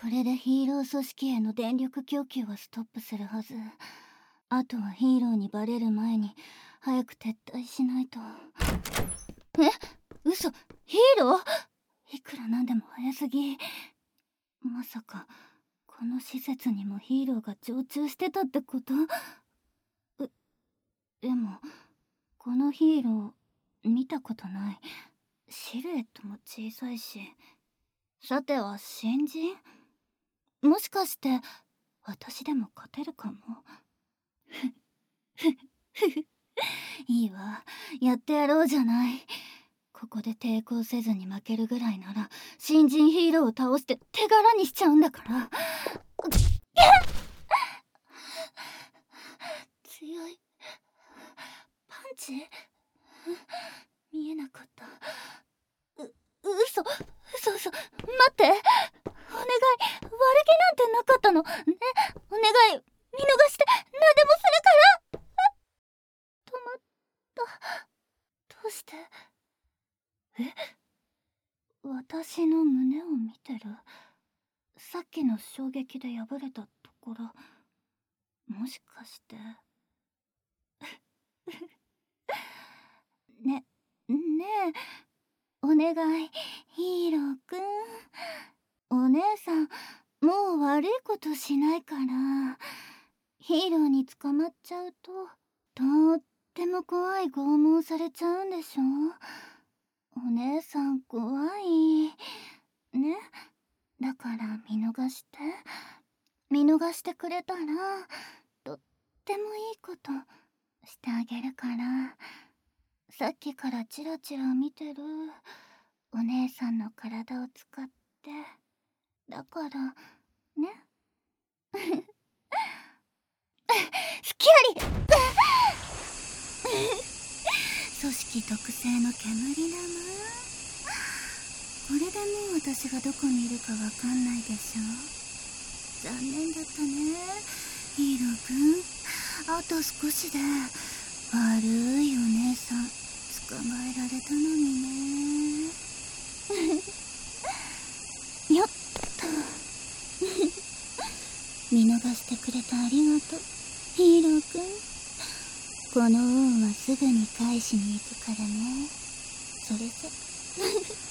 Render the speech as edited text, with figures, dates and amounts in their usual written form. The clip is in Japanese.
れでヒーロー組織への電力供給はストップするはず。あとはヒーローにバレる前に早く撤退しないと。嘘、ヒーロー？いくらなんでも早すぎ。まさかこの施設にもヒーローが常駐してたってこと？でもこのヒーロー見たことない。シルエットも小さいし。さては新人？もしかして私でも勝てるかも。いいわ、やってやろうじゃない。ここで抵抗せずに負けるぐらいなら新人ヒーローを倒して手柄にしちゃうんだから。強い。パンチ？見えなかった。嘘。待って。お願い、悪気なんてなかったのね。お願い、見逃して何でもするから。止まった。どうして？私の胸を見てる？さっきの衝撃で破れたところ、もしかしてねえ、お願い、ヒーローくん。お姉さんもう悪いことしないから。ヒーローに捕まっちゃうととっても怖い拷問されちゃうんでしょ。お姉さん怖いね。だから見逃してくれたらとってもいいことしてあげるから。さっきからチラチラ見てるお姉さんの体を使って。だからね。スキャリ組織特製の煙玉。これでもう私がどこにいるかわかんないでしょ。残念だったね、ヒーローくん。あと少しで悪いお姉さん捕まえられたのにね。よっと。見逃してくれてありがとう、ヒーローくん。この恩はすぐに返しに行くからね。それじゃ。